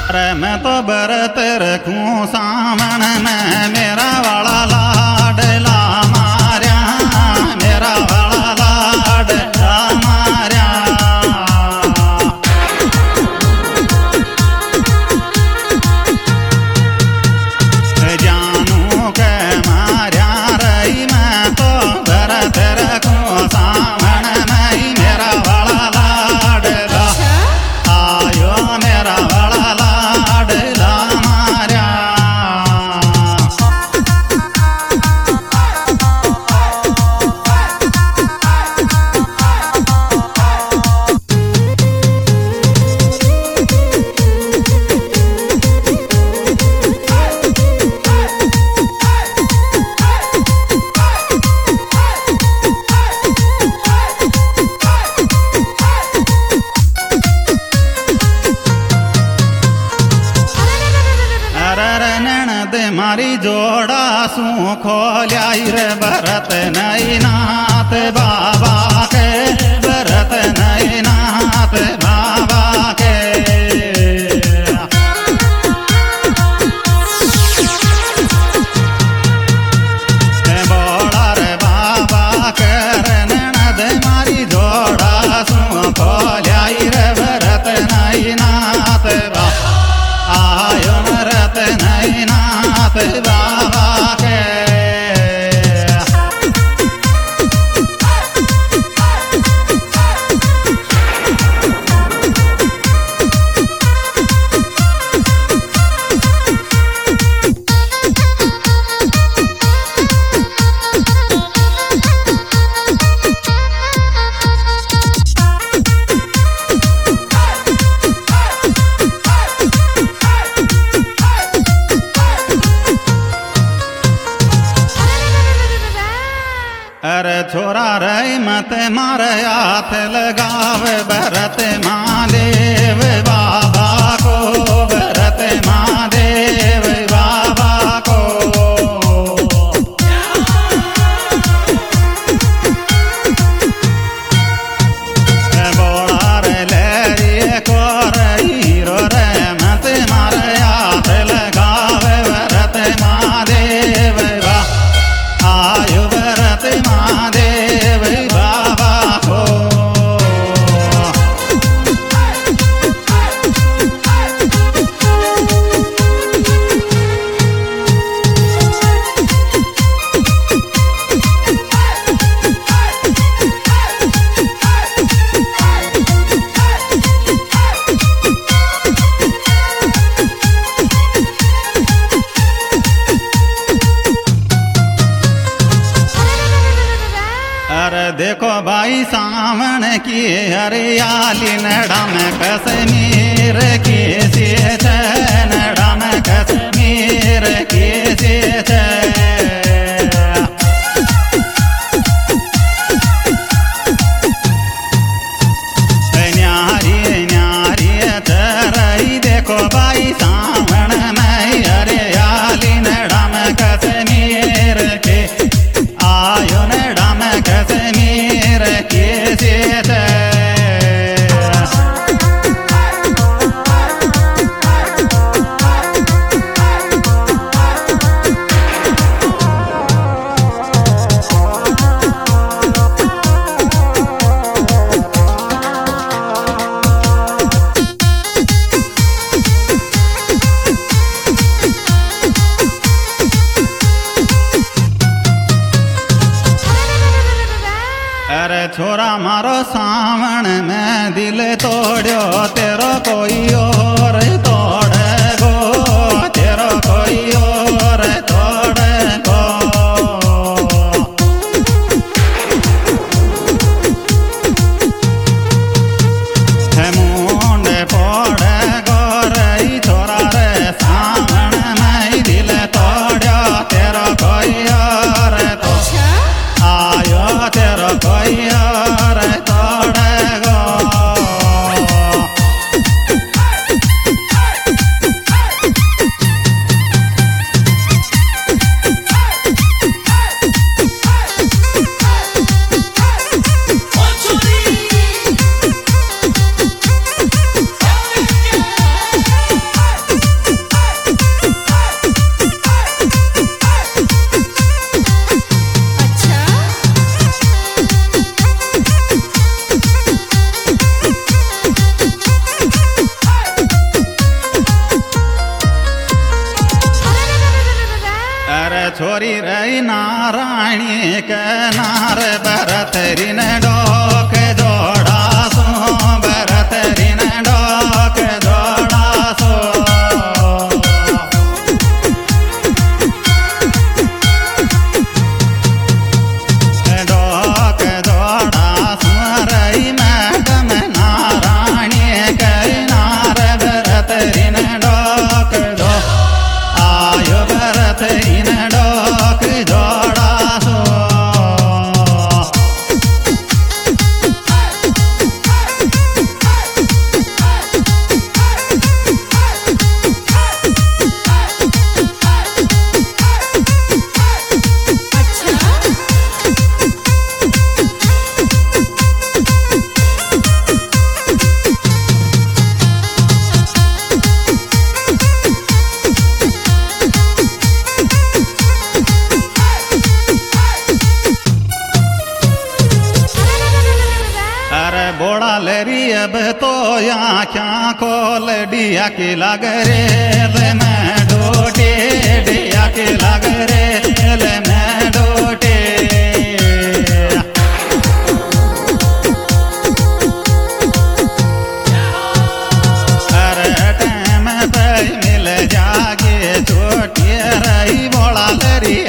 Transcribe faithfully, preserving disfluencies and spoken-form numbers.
अरे मैं तो बरत रखूं सावन में मेरा वाला लाडला मार्या, मेरा वाला लाडला मार्या। जानू के मार्या रही मैं तो बरत रखूं सावन में मेरा वाला लाडला आयो, मेरा वाला लाडला मार्या। मारी जोड़ा सू खोल्याई रे भरत नई नाथ बाबा के, भरत नई नाथ बाबा के। बोला रे बाबा के ननद मारी जोड़ा सू खोल्याई रे भरत नई नाथ बाबा आयो, भरत नई नाथ बाबा के। अरे छोरा रही मत मारे हाथ लगावे भरत महादेव बाबा को, भरत महादेव बाबा को। बोला रे लहरी को रही रो रे मत मारे हाथ लगावे भरत महादेव बाबा आयु, भरत महादेव बाबा को। अरे देखो भाई सावन की हरियाली नड़ा में कश्मीर की सीत, नड़ा में कश्मीर की सीत। न्यारी न्यारी तरई देखो भाई सावन में हरियाली नड़ा में कश्मीर की आयो, नड़ा में कश्मीर की सीत। अरे छोरा मारो सावन में दिल तोड़ो तेरो कोई और तोड़े गो, तेरो कोई और तोड़े गो। मुंडे फोड़े गो रही छोरा रे सावन में दिल तोड़ो तेरो कोई और तो आयो, तेरो कोई और तोड़े गो। छोरी रही नारायणी के नार भरतरीन डोक जोड़ा सो भरतरीन डोक जोड़ा सो डोक जोड़ा सो रही मैडम नारायणी के नार भरतरीन डोक जो आयो भरतरीन डोक जोड़ा सो बोड़ा लेरी अब तो यहाँ क्या खोल डिया के लग रे ले मैं डोटे डिया के लग रे ले मैं डोटे अरे टाइम पे मिल जागे छोटी रही बोड़ा लेरी